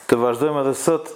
Të vazhdojmë edhe sot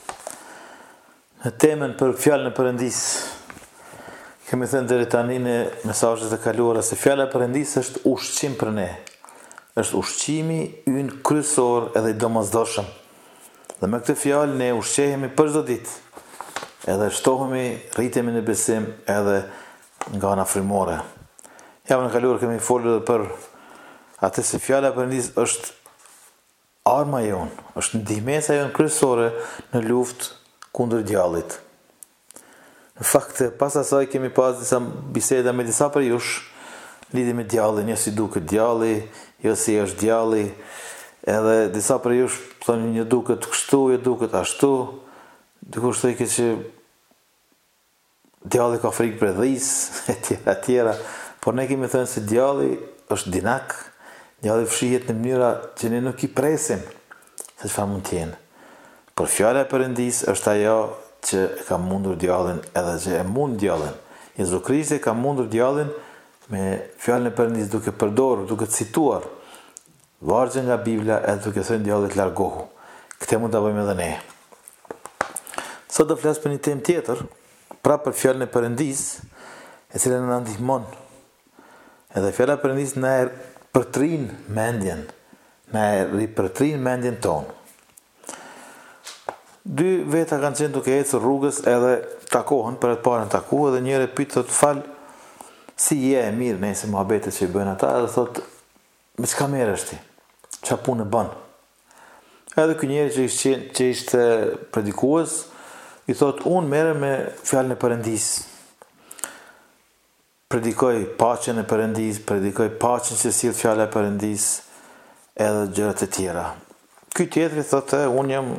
në temën për fjalën e Perëndisë. Kemi thënë deri tani në mesazhet e kaluara se fjala e Perëndisë është ushqim për ne. Është ushqimi ynë kryesor edhe i domosdoshëm. Dhe me këtë fjalë ne ushqehemi për çdo ditë. Edhe shtohemi, rritemi në besim edhe nga ana frymore. Javën e kaluar kemi folur për atë se fjala e Perëndisë është arma jonë, është ndihmesa jonë kryesore në luftë kundër djallit. Në fakt, pas asaj kemi pas disa biseda me disa prej jush, lidhje me djallin, jo si duket djalli, jo si është djalli, edhe disa prej jush thonë një duket kështu, jo duket ashtu, dikush thoi që djalli ka frikë për dhis, etj. Por ne kemi thënë se djalli është dinak, djalli fshihet në mënyra që ne nuk i presim se çfarë mund të jenë. Por fjala e Perëndisë është ajo që ka mundur djallin edhe që e mund djallin. Jezu Krishti ka mundur djallin me fjalën e Perëndisë duke përdorur, duke cituar vargje nga Bibla edhe duke thënë djallit largohu. Këtë mund ta bëjmë edhe ne. Sot do flas për një temë tjetër, prapë për fjalën e Perëndisë, e cila na ndihmon. Edhe fjala e Perëndisë na përtrin mendjen, na ripërtrin mendjen tonë. Dy veta kanë qenë duke ecur rrugës edhe takohen, për të parën taku, edhe njëri pyet thot fal, si je e mirë nëse mohabetet që i bëjnë ata, edhe thot me çka merresh ti? Çfarë punë bën? Edhe ky njeri që ishte predikues i thot unë merrem me fjalën e Perëndisë. Predikoj paqen e Perëndisë, predikoj paqen që sjell fjala e Perëndisë edhe gjërat e tjera. Ky tjetri thotë unë jam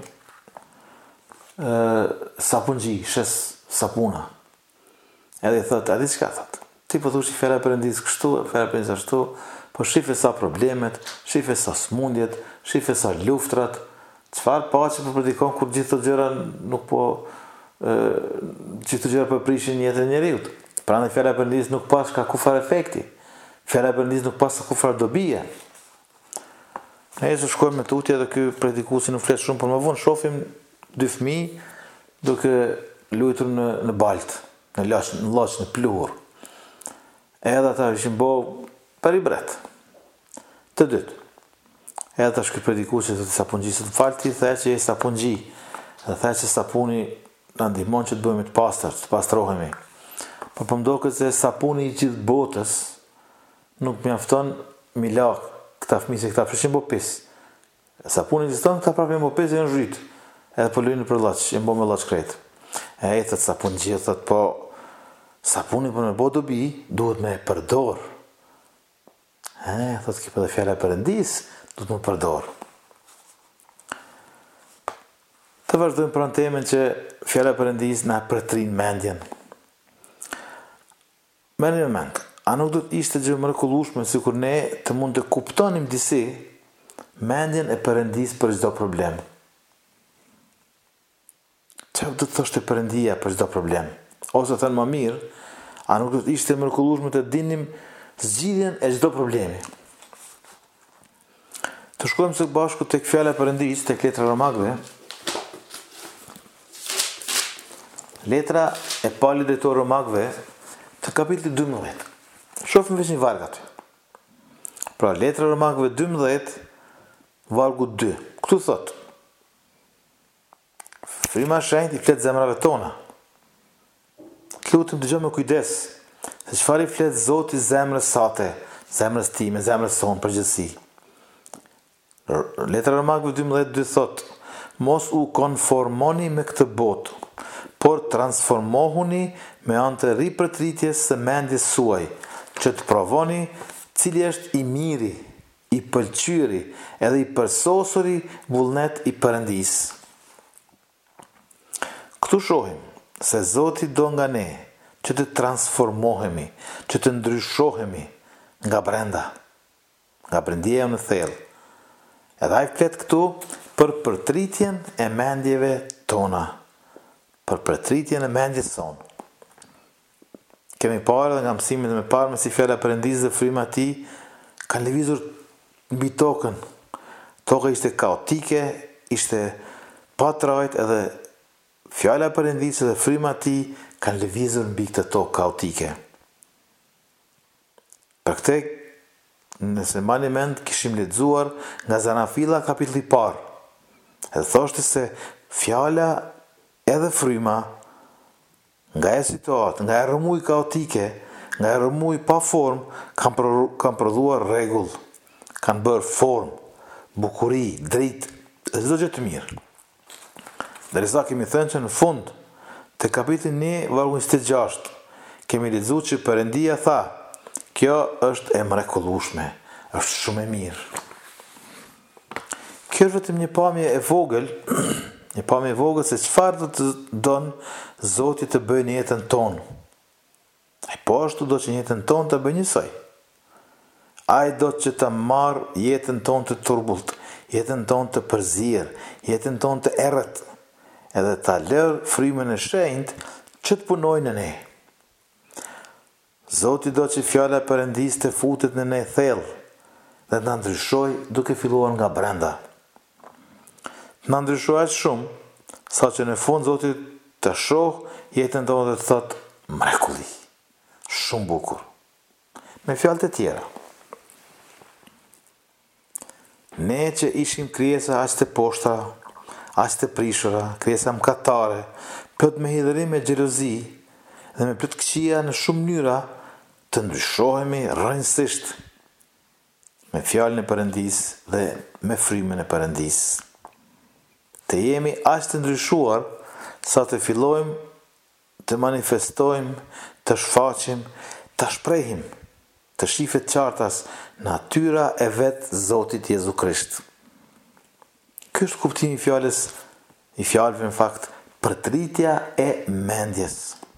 sapunxhi, shes sapuna. Edhe i thotë, a di çka thotë? Ti po thosh fjala e Perëndisë kështu, fjala e Perëndisë ashtu, po shife sa problemet, shife sa smundjet, shife sa luftrat. Çfarë paqe po predikon kur gjithë këto gjëra nuk po gjithë këto gjëra po prishin jetën e njeriu. Prandaj fjala e Perëndisë nuk pas ka kufar efekti. Fjala e Perëndisë nuk pas ka kufar dobije. Ne shkojmë me tutje dhe ky predikuesi nuk flet shumë, por më vonë shohim dy fëmijë duke luajtur në balt, në llaç, në pluhur. Edhe ata ishin bo për i bret. Të dytë. Edhe tash ky predikuesi thotë sapunxhi, falti thaj që je sapunxhi. Dhe thaj që sapuni na ndihmon që të bëhemi të pastër, të pastrohemi. Po më duket se sapuni i gjithë botës nuk mjafton mi la këta fëmijë se këta fshin bopis. Sapuni ekziston, këta prapë bopis janë zhyt. Edhe po lënë për llaç, janë bë me llaç krejt. E thot sapunxhi thot po sapuni për me bë dobi duhet me përdor. Thot që për fjala e Perëndisë duhet me përdor. Të vazhdojmë për temën që fjala e Perëndisë na përtrin mendjen. Merrni në mend, a nuk do të ishte gjë mrekullueshme sikur ne të mund të kuptonim disi mendjen e Perëndisë për çdo problem? Çfarë do të thoshte Perëndia për çdo problem? Ose thënë më mirë, a nuk do të ishte mrekullueshme të dinim zgjidhjen e çdo problemi? Të shkojmë së bashku tek fjala e Perëndisë, tek letra Romakëve. Letra e parë drejtor Romakëve, të kapitulli 12. Shohim veç një varg aty. Pra, letra Romakëve 12, vargu 2. Këtu thot: Fryma e shenjtë i flet zemrave tona. Lutem dëgjoj me kujdes, se çfarë i flet Zoti zemrës sate, zemrës time, zemrës sonë përgjithësi. Letra Romakëve 12:2 thot: Mos u konformoni me këtë botë, por transformohuni me anë të ripërtritjes së mendjes suaj, që të provoni cili është i miri, i pëlqyeri edhe i përsosuri vullnet i Perëndisë. Këtu shohim se Zoti do nga ne që të transformohemi, që të ndryshohemi nga brenda, nga brendia në thellë. Edhe ai flet këtu për përtritjen e mendjeve tona, për përtritjen e mendjes sonë. Kemi parë dhe nga mësimit me parë me si fjala e Perëndisë dhe fryma e tij kanë lëvizur mbi tokën. Toka ishte kaotike, ishte pa trajt edhe fjala e Perëndisë dhe fryma e tij kanë lëvizur mbi këtë tokë kaotike. Për këtë, nëse mbani mend, kishim lexuar nga Zanafilla kapitulli 1. Edhe thoshte se fjala edhe fryma nga e situatë, nga e rëmuj kaotike, nga e rëmuj pa formë, kanë prodhuar rregull, kanë bërë formë, bukuri, dritë, dhe çdo gjë të mirë. Derisa kemi thënë që në fund të kapitullit 1 vargu 26 kemi lexuar që Perëndia tha: "Kjo është e mrekullueshme, është shumë e mirë." Kjo është vetëm një pamje e vogël, një pamje e vogël se çfarë do të don Zoti të bëjë në jetën tonë. Ai po ashtu do që jetën tonë të bëjë njësoj. Ai do që të marrë jetën tonë të turbullt, jetën tonë të përzirë, jetën tonë të errët, edhe ta lërë frymën e shenjtë që të punojnë në ne. Zoti do që fjala e Perëndisë të futet në ne thellë dhe të na ndryshojë duke filluar nga brenda. Të na ndryshojë aq shumë sa që në fund Zoti të shoh jetën tonë dhe të thotë: "Mrekulli, shumë bukur." Me fjalë të tjera, ne që ishim krijesa aq të poshta, aq të prishura, krijesa mëkatare, plot me hidhërim, me xhelozi dhe me plot këqija në shumë mënyra, të ndryshohemi rrënjësisht me fjalën e Perëndisë dhe me frymën e Perëndisë. Të jemi aq të ndryshuar sa të fillojmë të manifestojmë, të shfaqim, të shprehim, të shifet qartas natyra e vetë Zotit Jezu Krisht. Ky është kuptimi i fjalëve në fakt, përtritja e mendjes.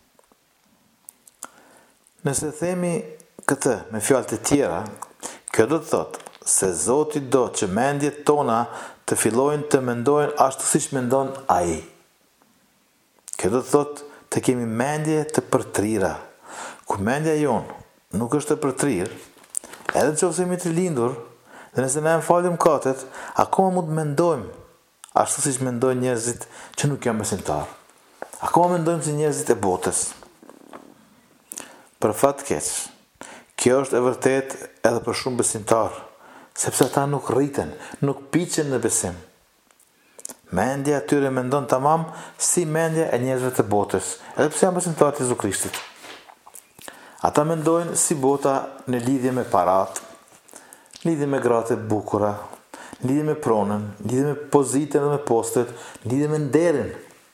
Nëse themi këtë me fjalë të tjera, kjo do të thotë se Zoti do që mendjet tona të fillojnë të mendojnë ashtu siç mendon ai. Kjo do të thotë të kemi mendje të përtrira. Kur mendja jonë nuk është të përtrirë, edhe nëse jemi të lindur, dhe nëse ne falim mëkatet, akoma mund të mendojmë ashtu siç mendojnë njerëzit që nuk janë besimtarë. Akoma mendojmë si njerëzit e botës. Për fat keq, kjo është e vërtet edhe për shumë besimtarë, sepse ata nuk rriten, nuk piqen në besim. Mendja atyre mendon tamam si mendja e njerëzve të botës, edhe pse janë besimtarë të Jezu Krishtit. Ata mendojnë si bota në lidhje me parat, lidhje me gratë e bukura, lidhje me pronën, lidhje me pozitën dhe me postet, lidhje me nderin.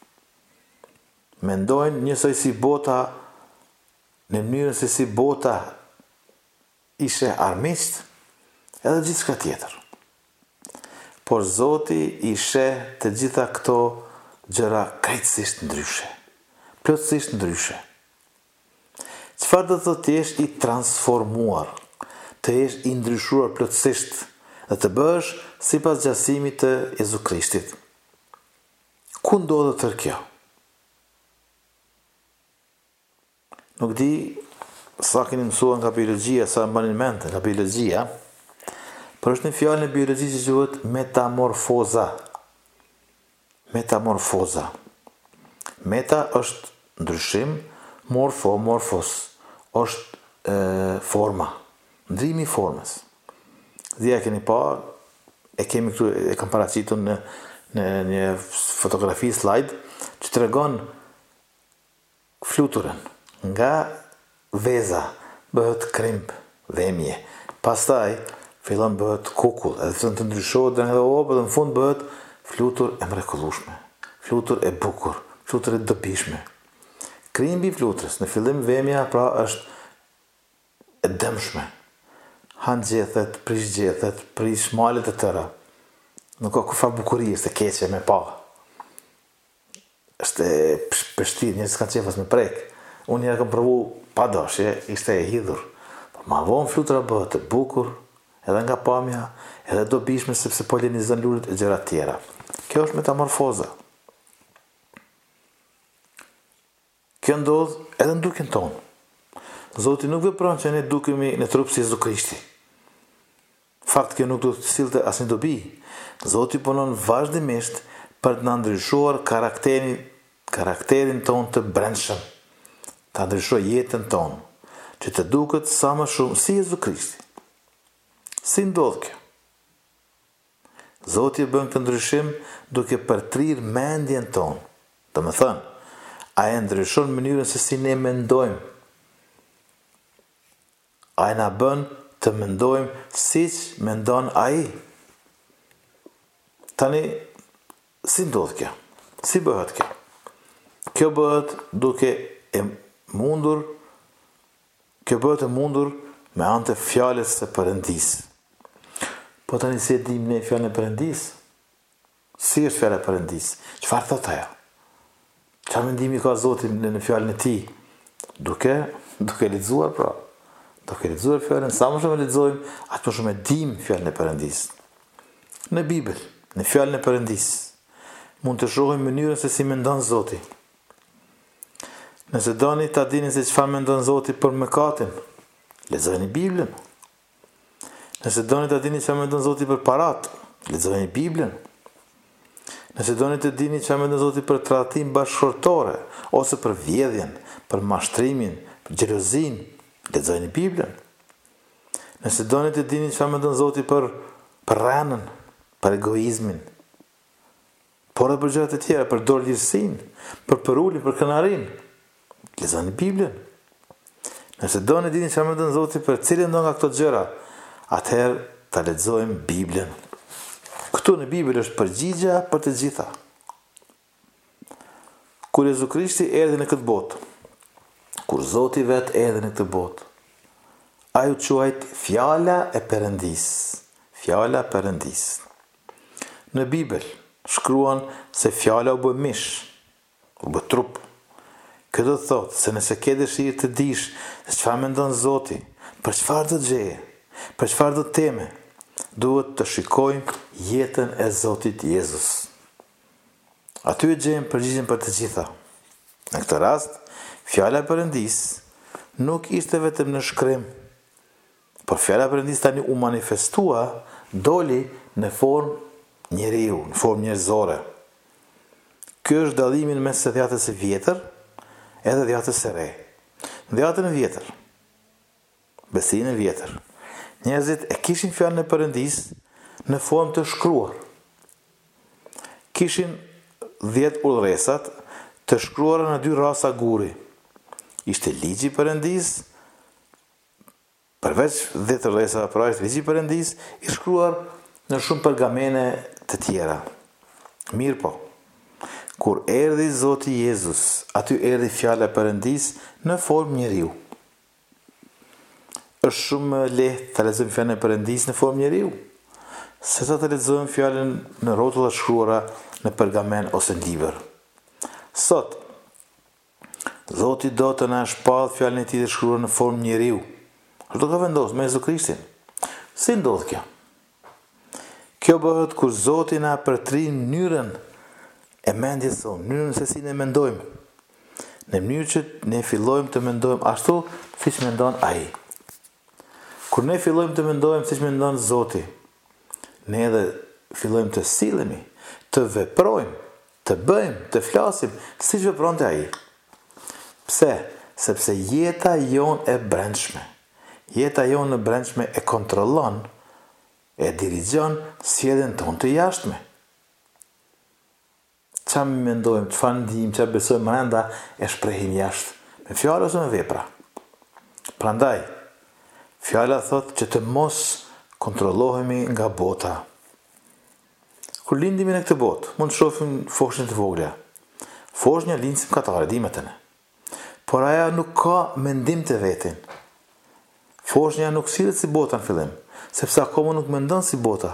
Mendojnë njësoj si bota, në mënyrën se si bota ishe armiqt, edhe gjithçka tjetër. Por Zoti i sheh të gjitha këto gjëra krejtësisht ndryshe, plotësisht ndryshe. Çfarë do të thotë të jesh i transformuar, të jesh i ndryshuar plotësisht dhe të bëhesh sipas gjatësimit të Jezu Krishtit? Ku ndodhet tërë kjo? Nuk di sa keni mësuar nga biologjia, sa mbani mend nga biologjia, por është një fjalë në biologji që quhet metamorfoza. Metamorfoza. Meta është ndryshim, morfos është forma, ndrimi i formës. Dhe e keni pa, e kemi këtu, e kam paraqitur në një fotografi slide që tregon fluturën. Nga veza bëhet krimp, vemje. Pastaj fillon bëhet kukull, edhe fillon të ndryshohet dhe në fund bëhet flutur e mrekullueshme, flutur e bukur, flutur e dobishme. Krimbi i fluturës, në fillim vemja pra është e dëmshme. Han gjethet, prish malet e tëra. Nuk ka kufa bukurie, është e keqe me pa. Është e pështir, njerëzit kanë qefas me prek. Unë njerë kam provu pa dashje, ishte e hidhur. Ma vonë flutura bëhet e bukur, edhe nga pamja, edhe dobishme sepse polinizon lulet e gjëra tjera. Kjo është metamorfoza. Kjo ndodh edhe në dukjen tonë. Zoti nuk vepron që ne dukemi në trup si Jezu Krishti. Fakt kjo nuk do të sillte asnjë dobi. Zoti punon vazhdimisht për të na ndryshuar karakterin ton të brendshëm, ta ndryshoj jetën tonë, që të duket sa më shumë si Jezu Krishti. Si ndodh kjo? Zoti e bën këtë ndryshim duke përtrirë mendjen tonë. Do të thënë, ai ndryshon mënyrën se si ne mendojmë. Ai na bën të mendojmë siç mendon ai. Tani, si ndodh kjo? Si bëhet kjo? Kjo bëhet e mundur me anë të fjalës së Perëndisë. Po tani si e dim ne fjalën e Perëndisë? Si është fjala e Perëndisë? Çfarë thot ajo? Çfarë mendimi ka Zoti në fjalën e tij? Duke lexuar pra. Duke lexuar fjalën, sa më shumë lexojmë, aq më shumë e dim fjalën e Perëndisë. Në Bibël, në fjalën e Perëndisë, mund të shohim mënyrën se si mendon Zoti. Nëse doni ta dini se çfarë mendon Zoti për mëkatin, lexojeni Biblën. Nëse doni ta dini çfarë mendon Zoti për paratë, lexojeni Biblën. Nëse doni të dini çfarë mendon Zoti për tradhtim bashkëtorë, ose për vjedhjen, për mashtrimin, për xhelozinë, lexojeni Biblën. Nëse doni të dini çfarë mendon Zoti për rrenën, për egoizmin, por edhe për gjërat e tjera, për dorëlirësinë, për përulin, për kënaqërinë, lexoni Biblën. Nëse doni të dini çfarë mendon Zoti për cilën do nga këto gjëra, atëherë ta lexojmë Biblën. Këtu në Bibël është përgjigja për të gjitha. Kur Jezu Krishti erdhi në këtë botë, kur Zoti vetë erdhi në këtë botë, ai u quajt fjala e Perëndisë. Fjala e Perëndisë. Në Bibël shkruan se fjala u bë mish, u bë trup. Kjo do të thotë se nëse ke dëshirë të dish se çfarë mendon Zoti, për çfarë do gjëje, për çfarë do teme, duhet të shikojmë jetën e Zotit Jezus. Aty e gjejmë përgjigjen për të gjitha. Në këtë rast, fjala e Perëndisë nuk ishte vetëm në shkrim, por fjala e Perëndisë tani u manifestua, doli në formë njeriu, në formë njerëzore. Ky është dallimi mes së dhjatës së vjetër edhe dhjatës së re. Në dhjatën e vjetër, besinë e vjetër, njerëzit e kishin fjalën e Perëndisë në formë të shkruar. Kishin 10 udhëresat të shkruara në 2 rasa guri. Ishte ligji i Perëndisë, përveç 10 udhëresave, pra ishte ligji i Perëndisë i shkruar në shumë pergamene të tjera. Mirë po, kur erdhi Zoti Jezus, aty erdhi fjala e Perëndisë në formë njeriu. Është shumë lehtë të lexojmë fjalën e Perëndisë në formë njeriu, se sa të lexojmë fjalën në rrotulla shkruara në pergamen ose në libër. Sot, Zoti do të na shpall fjalën e tij të shkruar në formë njeriu. Do të vendosë me Jezu Krishtin. Si ndodh kjo? Kjo bëhet kur Zoti na përtrin mënyrën e mendjes sonë, mënyrën se si ne mendojmë. Në mënyrë që ne fillojmë të mendojmë ashtu siç mendon ai. Kur ne fillojmë të mendojmë siç mendon Zoti, ne edhe fillojmë të sillemi, të veprojmë, të bëjmë, të flasim siç vepronte ai. Pse? Sepse jeta jonë e brendshme. Jeta jonë e brendshme e kontrollon, e dirigjon sjelljen tonë të jashtme. Çfarë mendojmë, çfarë ndijmë, çfarë besojmë brenda e shprehim jashtë, me fjalë ose me vepra. Prandaj, fjala thot që të mos kontrollohemi nga bota. Kur lindimi në këtë botë, mund të shohim foshnjë të vogla. Foshnja lind si katare, dimet e ne. Por aja nuk ka mendim të vetin. Foshnja nuk sillet si bota në fillim, sepse akoma nuk mendon si bota.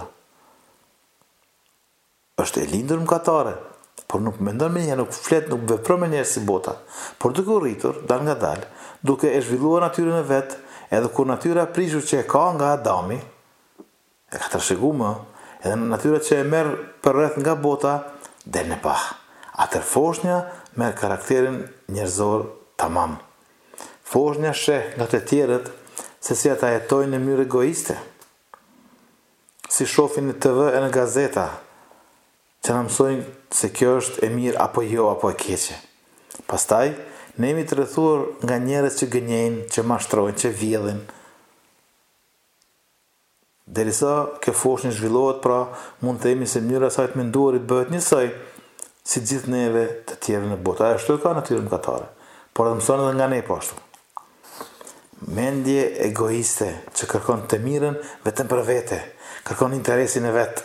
Është e lindur mëkatare, por nuk mendon me njerë, nuk flet, nuk vepron me njerë si bota. Por duke u rritur, dal nga dal, duke e zhvilluar natyrën e vet, edhe kur natyra prishur që e ka nga Adami, e ka trashëguar, edhe natyra që e merr përreth nga bota, del në pah. Atër foshnja merr karakterin njerëzor tamam. Foshnja sheh nga të tjerët se si ata jetojnë në mënyrë egoiste. Si shohin në TV e në gazeta, që na mësojnë se kjo është e mirë apo jo, apo e keqe. Pastaj, ne jemi të rrethuar nga njerëz që gënjejnë, që mashtrojnë, që vjedhin. Derisa kjo fushë zhvillohet, pra mund të themi se mënyra e saj të menduarit bëhet njësoj si gjithë neve të tjerë në botë. Ajo ashtu ka natyrën mëkatare, por edhe mëson edhe nga ne po ashtu. Mendje egoiste që kërkon të mirën vetëm për vete, kërkon interesin e vet.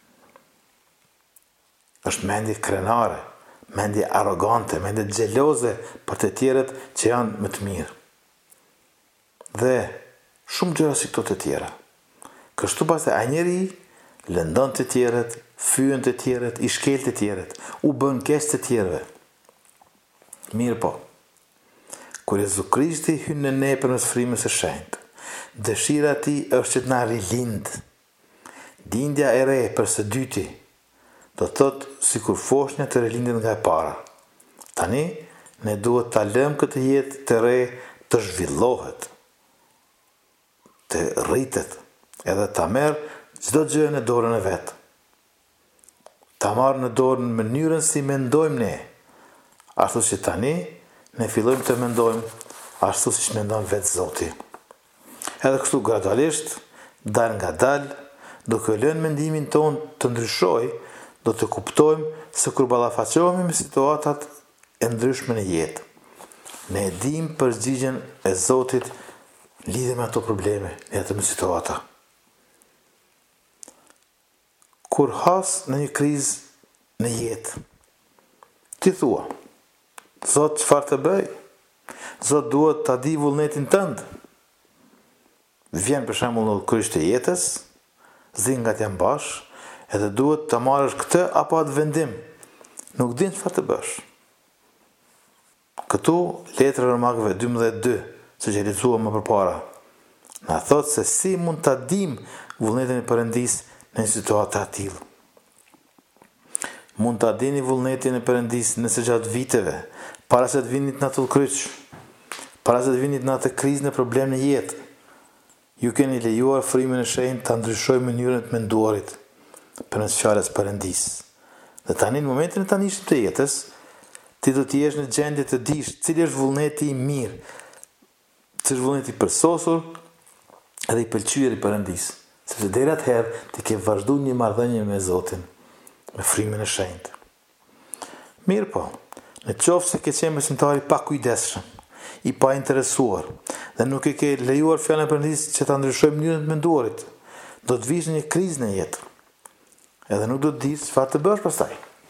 Është mendje krenare, mendje arrogante, mendje xheloze për të tjerët që janë më të mirë. Dhe shumë gjëra si këto të tjera. Kështu pastaj ai njeri lëndon të tjerët, fyen të tjerët, i shkel të tjerët, u bën keq të tjerëve. Mirë po. Kur Jezu Krishti hyn në ne përmes frymës së shenjtë, dëshira e tij është që të na rilind. Lindja e re për së dyti, do të thotë sikur foshnja të rilindin nga e para. Tani ne duhet ta lëmë këtë jetë të re të zhvillohet, të rritet, edhe ta merr çdo gjë në dorën e vet. Ta marr në dorë në mënyrën si mendojmë ne. Ashtu që tani ne fillojmë të mendojmë ashtu siç mendon vetë Zoti. Edhe kështu gradualisht, dal nga dal, duke lënë mendimin ton të ndryshojë, do të kuptojmë se kur ballafaqohemi me situatat e ndryshme në jetë, ne e dim përgjigjen e Zotit lidhe me ato probleme, në ato situata. Kur has në një krizë në jetë, ti thua, Zot çfarë të bëj? Zot duhet ta di vullnetin tënd. Vjen për shembull në kryq të jetës, zingat janë bash, edhe duhet ta marrësh këtë apo atë vendim. Nuk din çfarë të bësh. Këtu letra Romakëve 12:2, siç e lexuam më përpara, na thot se si mund ta dim vullnetin e Perëndisë në një situatë të tillë. Mund ta dini vullnetin e Perëndisë nëse gjatë viteve, para se të vinit në atë kryq, para se të vinit në atë krizë në problem në jetë, ju keni lejuar frymën e shenjtë ta ndryshojë mënyrën e menduarit përmes fjalës Perëndisë. Dhe tani në momentin e tanishëm të jetës, ti do të jesh në gjendje të dish cili është vullneti i mirë, cili është vullneti i përsosur edhe i pëlqyer i Perëndisë. Sepse deri atëherë ti ke vazhduar një marrëdhënie me Zotin, me frymën e shenjtë. Mirë po, në qoftë se ke qenë besimtar i pa kujdesshëm, i pa interesuar, dhe nuk e ke lejuar fjalën e Perëndisë që ta ndryshojë mënyrën e menduarit, do të vish në një krizë në jetë. Edhe nuk do të dish çfarë të bësh pastaj.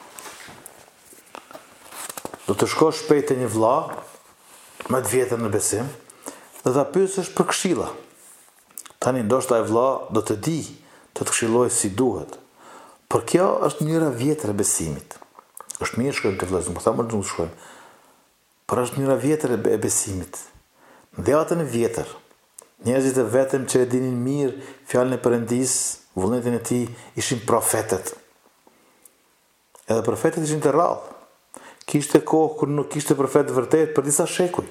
Do të shkosh shpejt te një vëlla, më të vjetër në besim, dhe ta pyesësh për këshilla. Tani ndoshta ai vëlla do të di, të të këshillojë si duhet. Por kjo është mënyra vjetër e besimit. Është mirë shkojmë të vëllezër, po thamë të shkojmë. Por është mënyra vjetër e besimit. Në dhjetën e vjetër, njerëzit e vetëm që e dinin mirë fjalën e Perëndisë, vullnetin e tij, ishin profetët. Edhe profetët ishin të rrallë. Kishte kohë kur nuk kishte profet vërtet për disa shekuj.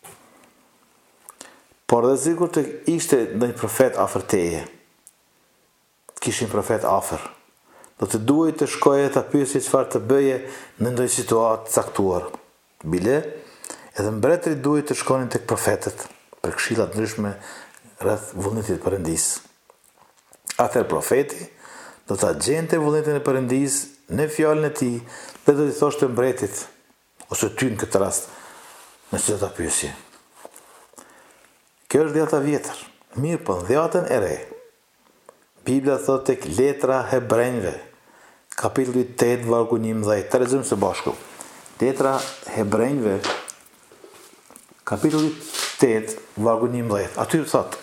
Por dhe sikur të ishte ndonjë profet afër teje, kishin profet afër, do të duhej të shkoje ta pyesje çfarë të bëje në ndonjë situatë caktuar. Bile, edhe mbretërit duhej të shkonin tek profetët për këshilla të ndryshme rreth vullnetit të Perëndisë. Atëherë profeti do ta gjente vullnetin e Perëndisë në fjalën e tij dhe do t'i thoshte mbretit ose ty në këtë rast në çdo ta pyesje. Kjo është dhjata vjetër. Mirë po, dhjatën e re. Biblia thot tek letra Hebrejve, kapitulli 8, vargu 11. Të lexojmë së bashku. Letra Hebrejve, kapitulli 8, vargu 11. Aty thot: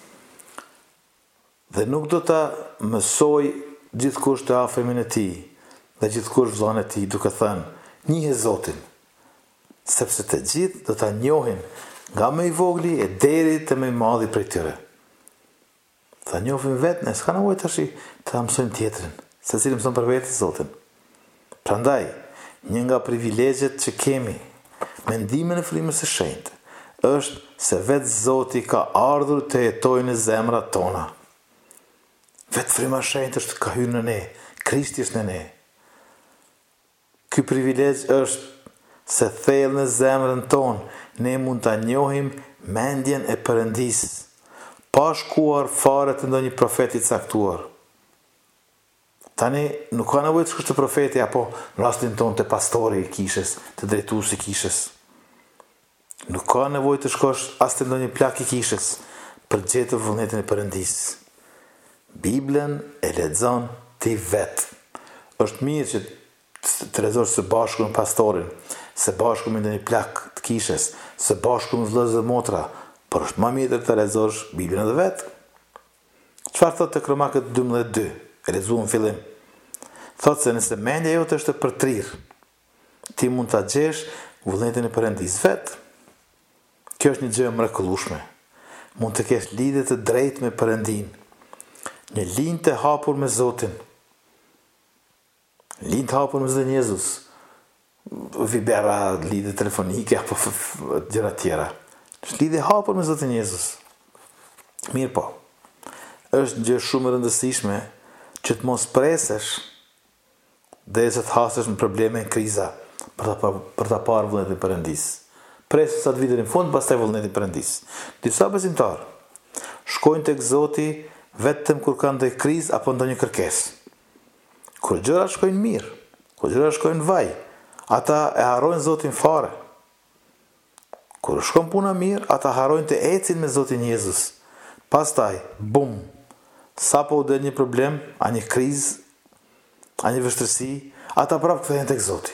dhe nuk do ta mësoj gjithkush të afërmin e tij, dhe gjithkush vëllin e tij, duke thënë: njihe Zotin, sepse të gjithë do ta njohin, nga më i vogli e deri te më i madhi prej tyre. Ta njohim vetë, ne s'ka nevojë tash të mësojmë tjetrin, secili mëson për vetë Zotin. Prandaj, një nga privilegjet që kemi me ndimin e frymës së shenjtë është se vetë Zoti ka ardhur të jetojë në zemrat tona. Vetë fryma e shenjtë është ka hyrë në ne, Krishti është në ne. Ky privilegj është se thellë në zemrën tonë ne mund ta njohim mendjen e Perëndis, pa shkuar fare të ndonjë profeti i caktuar. Tani nuk ka nevojë të shkosh te profeti apo në rastin tonë te pastori i kishës, te drejtuesi i kishës. Nuk ka nevojë të shkosh as te ndonjë plak i kishës për të gjetur vullnetin e Perëndis. Biblën e lexon ti vet. Është mirë që të lexosh së bashku me pastorin, së bashku me ndonjë plak të kishës, së bashku me vëllezër dhe motra, por është më mirë të lexosh Biblën edhe vet. Çfarë thotë tek Romakët 12:2? E lexuam në fillim. Thotë se nëse mendja jote është e përtrirë, ti mund ta gjesh vullnetin e Perëndis vet. Kjo është një gjë e mrekullueshme. Mund të kesh lidhje të drejtë me Perëndin. Një linjë të hapur me Zotin. Linjë të hapur me Zotin Jezus. Vibera, lidhje telefonike apo gjëra tjera. Është lidhje hapur me Zotin Jezus. Mirë po. Është një gjë shumë e rëndësishme që të mos presesh derisa të hasesh në probleme në kriza për ta parë vullnetin e Perëndis. Presu sa të vitin në fund, pastaj vullnetin e Perëndis. Disa besimtarë shkojnë tek Zoti vetëm kur kanë ndonjë krizë apo ndonjë kërkesë. Kur gjërat shkojnë mirë, kur gjërat shkojnë vaj, ata e harrojnë Zotin fare. Kur shkon puna mirë, ata harrojnë të ecin me Zotin Jezus. Pastaj, bum, sapo u del një problem, a një krizë, a një vështirësi, ata prapë kthehen tek Zoti.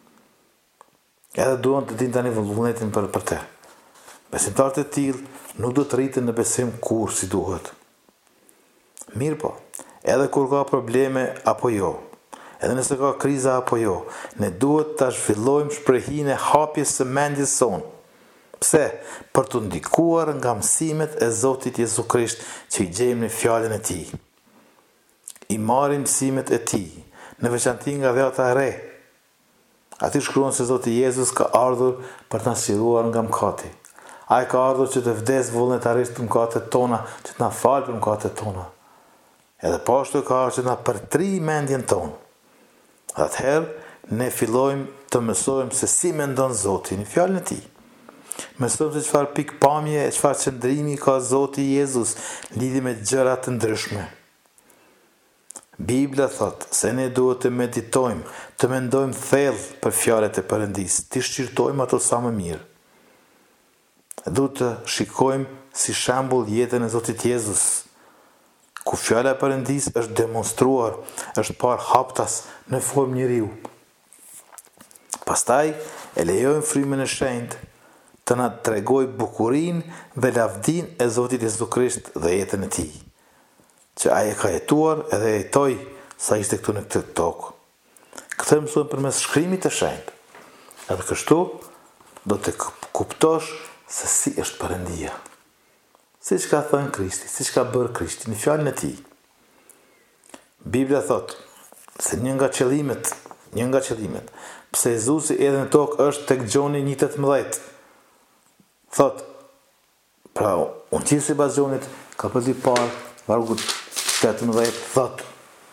Edhe duan të dinë tani vullnetin për te. Besimtarët e tillë nuk do të rriten në besim kur si duhet. Mirë po, edhe kur ka probleme apo jo, edhe nëse ka kriza apo jo, ne duhet ta zhvillojmë shprehinë e hapjes së mendjes sonë. Pse? Për të ndikuar nga mësimet e Zotit Jezu Krisht që i gjejmë në fjalën e Tij. I marrim mësimet e Tij, në veçanti nga Vjata e Re. Aty shkruan se Zoti Jezus ka ardhur për të na sqaruar nga mëkati. Ai ka ardhur që të vdes vullnetarisht për mëkatet tona, që të na falë për mëkatet tona. Edhe po ashtu ka ardhur që të na përtri mendjen tonë. Atëherë ne fillojmë të mësojmë se si mendon Zoti në fjalën e Tij. Mësojmë se çfarë pikpamje e çfarë qëndrimi ka Zoti Jezus lidhje me gjëra të ndryshme. Bibla thot se ne duhet të meditojmë, të mendojmë thellë për fjalët e Perëndis, të shqyrtojmë ato sa më mirë. Duhet të shikojmë si shembull jetën e Zotit Jezus, ku fjala e Perëndis është demonstruar, është parë haptas në formë njeriu. Pastaj e lejojmë frymën e shenjtë të na tregojë bukurinë dhe lavdinë e Zotit Jezu Krisht dhe jetën e Tij, që ai e ka jetuar edhe jetoi sa ishte këtu në këtë tokë. Këtë mësojmë përmes shkrimit të shenjtë. Edhe kështu do të kuptosh se si është Perëndia. Siç ka thënë Krishti, siç ka bërë Krishti në fjalën e Tij. Bibla thot se një nga qëllimet, pse Jezusi erdhi në tokë është tek Gjoni 1:18. Thot, pra, unë qilë si pas Gjonit, ka përdi parë, vargu 18, thot,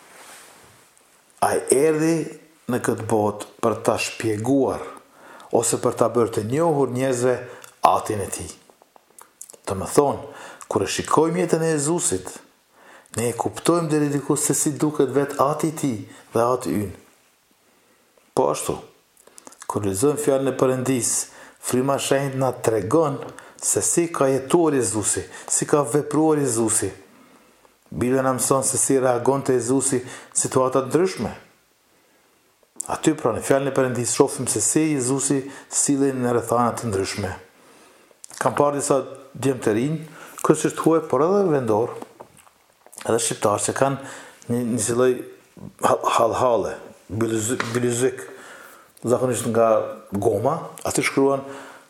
ai erdhi në këtë botë për ta shpjeguar, ose për ta bërë të njohur njerëzve atin e Tij. Të më thonë, kur e shikojmë jetën e Jezusit, ne e kuptojmë deri diku se si duket vetë ati i Tij dhe ati ynë. Po ashtu, kur lexojmë fjalën e Perëndis, fryma e shenjtë na tregon se si ka jetuar Jezusi, si ka vepruar Jezusi. Bibla na mëson se si reagonte Jezusi në situata të ndryshme. Aty pra në fjalën e Perëndis shohim se si Jezusi sillen në rrethana të ndryshme. Kam parë disa djemë të rinj, kështë është huaj, por edhe vendor, edhe shqiptarë që kanë një lloj hallhalle, bilizik, zakonisht nga goma, aty shkruan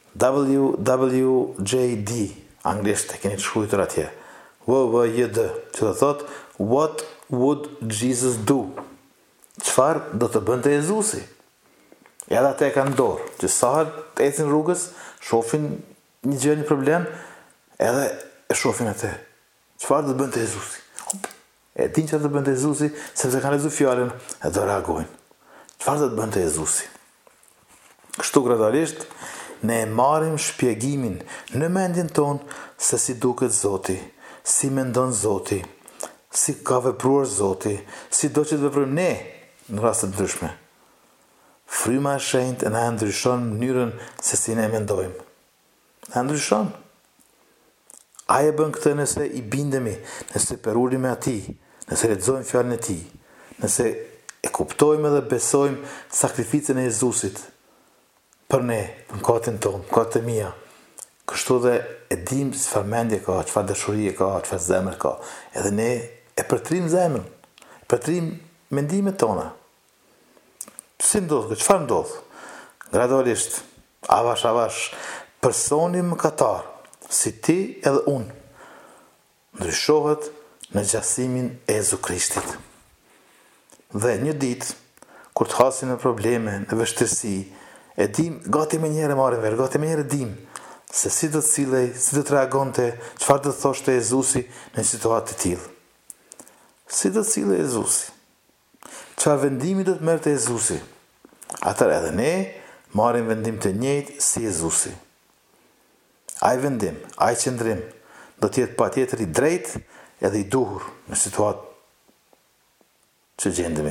WWJD, anglisht e keni të shkruar atje. WWJD, që do thot What would Jesus do? Çfarë do të bënte Jezusi? Edhe ata e kanë dorë, që sa të ecin rrugës, shohin një gjë, një problem, edhe e shohin atë. Çfarë do të bënte Jezusi? E din çfarë do të bënte Jezusi, sepse kanë lexuar fjalën e do reagojnë. çfarë do të bënte Jezusi? Kështu gradualisht ne e marrim shpjegimin në mendjen tonë se si duket Zoti, si mendon Zoti, si ka vepruar Zoti, si do që të veprojmë ne në raste të ndryshme. Fryma e shenjtë na ndryshon mënyrën se si ne mendojmë. Na ndryshon. Ai e bën këtë nëse i bindemi, nëse perurim me atij, nëse lexojmë fjalën e tij, nëse e kuptojmë dhe besojmë sakrificën e Jezusit për ne, për mëkatin tonë, mëkatet e mia. Kështu dhe e dim çfarë mendje ka, çfarë dashurie ka, çfarë zemër ka. Edhe ne e përtrim zemrën, përtrim mendimet tona. Si ndodh, çfarë ndodh? Gradualisht, avash, personi mëkatar, si ti edhe unë, ndryshohet në gjasimin e Jezu Krishtit. Dhe një ditë, kur të hasim në probleme, në vështirësi, e dim, gati me njëre marrë verë, gati me njëre dim, se si do të cilej, si do të reagonte, çfarë do të thoshte Jezusi në situatë të tillë. Si do të cilej Jezusi? Çfarë vendimi do të merrte Jezusi? Atëherë edhe ne marrim vendim të njëjtë si Jezusi. Ai vendim, ai qëndrim do të jetë patjetër i drejtë edhe i duhur në situatë që gjendemi.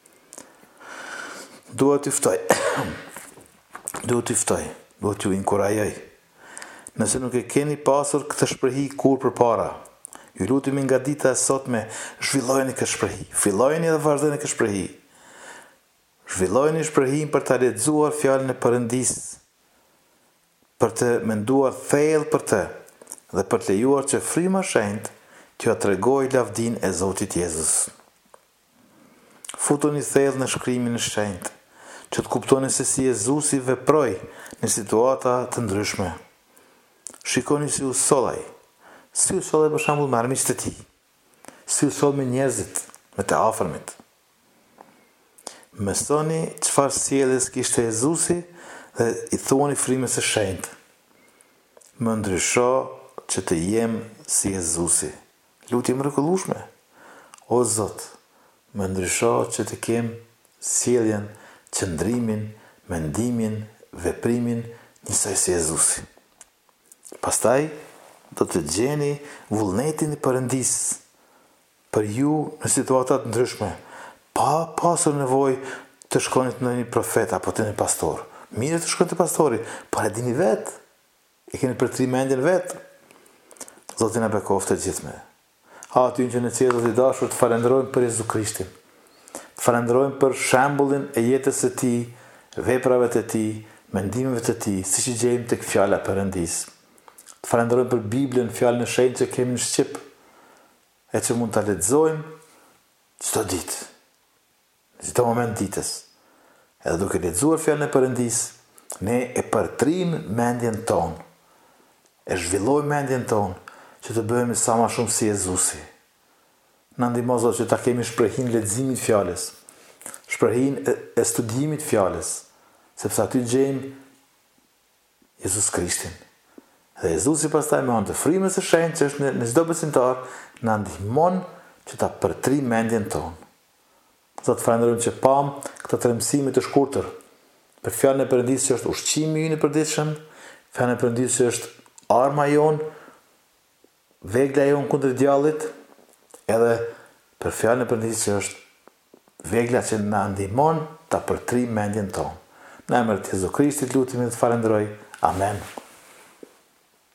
Duhet t'ju inkurajoj. Nëse nuk e keni pasur këtë shprehi kur përpara, ju lutemi nga dita e sotme, zhvillojeni këtë shprehi, fillojeni dhe vazhdoni këtë shprehi. Zhvillojeni shprehin për të lexuar fjalën e Perëndisë, për të menduar thellë për të dhe për të lejuar që fryma e shenjtë t'ju tregojë lavdinë e Zotit Jezus. Futuni thellë në shkrimin e shenjtë, që të kuptoni se si Jezusi veproi në situata të ndryshme. Shikoni si u sollai. Si u sollai për shembull me armiqtë e tij. Si u soll me njerëzit, me të afërmit. Mësoni çfarë sjelljes kishte Jezusi dhe i thuani frymës së shenjtë. Më ndrysho që të jem si Jezusi. Lutje mrekullueshme. O Zot, më ndrysho që të kem sjelljen, qëndrimin, mendimin, veprimin njësoj si Jezusi. Pastaj do të gjeni vullnetin e Perëndisë për ju në situata të ndryshme, pa pasur nevojë të shkoni te një profet apo te një pastor. Mirë të shkoni te pastori, por e dini vetë, e keni përtrim mendjen vetë. Zoti na bekoftë të gjithëve. Aty që në qiell të dashur të falenderojmë për Jezu Krishtin. Të falenderojmë për shembullin e jetës së tij, veprave të tij, mendimeve të tij, siç i gjejmë tek fjala e Perëndisë. Të falenderojmë për Biblën, fjalën e shenjtë që kemi në shqip, e që mund ta lexojmë çdo ditë, në çdo moment ditës. Edhe duke lexuar fjalën e Perëndisë, ne e përtrim mendjen tonë, e zhvillojmë mendjen tonë, që të bëhemi sa më shumë si Jezusi. Na ndihmo Zot që ta kemi shprehin leximit fjalës, shprehin e studimit fjalës, sepse aty gjejmë Jezus Krishtin. Dhe Jezusi pastaj me anë të frymës së shenjtë që është në çdo besimtar, na ndihmon që ta përtrim mendjen tonë. Zot, falenderojmë që pam këtë tremësime të shkurtër për fjalën e Perëndisë që është ushqimi ynë i përditshëm, fjalën e Perëndisë që është arma jon, vegla jon kundër djallit, edhe për fjalën e Perëndisë që është vegla që na ndihmon ta përtrim mendjen tonë. Në emër të Jezu Krishtit lutemi dhe të falenderoj. Amen.